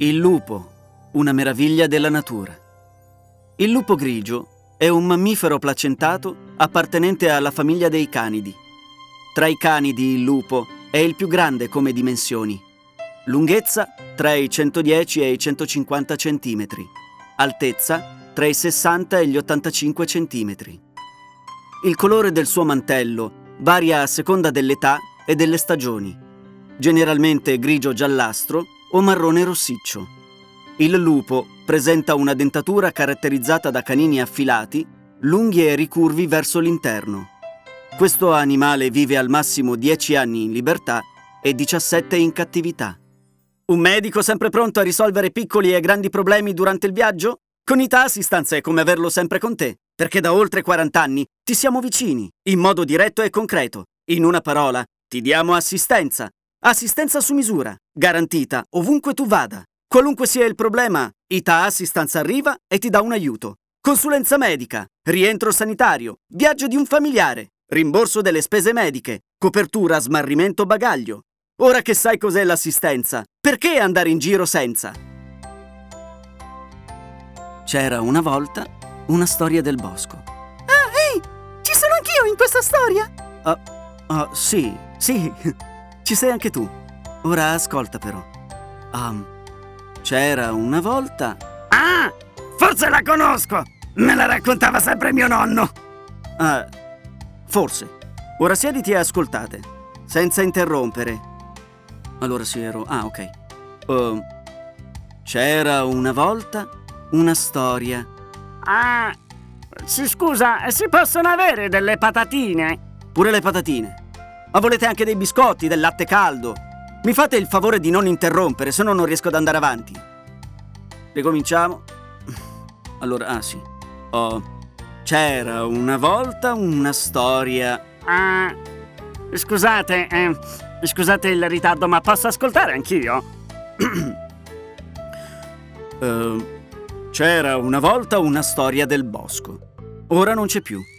Il lupo, una meraviglia della natura. Il lupo grigio è un mammifero placentato appartenente alla famiglia dei canidi. Tra i canidi il lupo è il più grande come dimensioni. Lunghezza tra i 110 e i 150 cm. Altezza tra i 60 e gli 85 cm. Il colore del suo mantello varia a seconda dell'età e delle stagioni. Generalmente grigio-giallastro o marrone rossiccio. Il lupo presenta una dentatura caratterizzata da canini affilati, lunghi e ricurvi verso l'interno. Questo animale vive al massimo 10 anni in libertà e 17 in cattività. Un medico sempre pronto a risolvere piccoli e grandi problemi durante il viaggio? Con Ita Assistance è come averlo sempre con te, perché da oltre 40 anni ti siamo vicini, in modo diretto e concreto. In una parola, ti diamo assistenza. Assistenza su misura, garantita ovunque tu vada. Qualunque sia il problema, Ita Assistance arriva e ti dà un aiuto. Consulenza medica, rientro sanitario, viaggio di un familiare, rimborso delle spese mediche, copertura smarrimento bagaglio. Ora che sai cos'è l'assistenza, perché andare in giro senza? C'era una volta una storia del bosco. Ah, ehi! Ci sono anch'io in questa storia! Sì, ci sei anche tu. Ora ascolta però. C'era una volta... Ah! Forse la conosco! Me la raccontava sempre mio nonno! Forse. Ora siediti e ascoltate, senza interrompere. Allora sì, ero... ok. C'era una volta una storia. Ah! Si scusa, si possono avere delle patatine? Pure le patatine. Ma volete anche dei biscotti, del latte caldo? Mi fate il favore di non interrompere, se no non riesco ad andare avanti. Ricominciamo? Allora, sì. C'era una volta una storia... Scusate il ritardo, ma posso ascoltare anch'io? C'era una volta una storia del bosco. Ora non c'è più.